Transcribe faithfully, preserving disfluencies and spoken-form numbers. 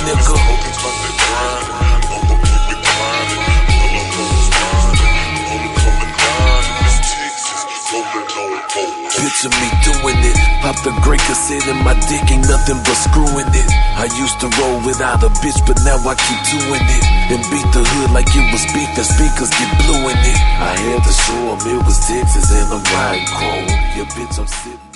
nigga. Picture me doing it, pop the Grey cassette in my dick, ain't nothing but screwing it. I used to roll without a bitch, but now I keep doing it, and beat the hood like it was beef and speakers get blue in it. I had to show 'em it was Texas and I'm riding chrome. Yeah, bitch, I'm sitting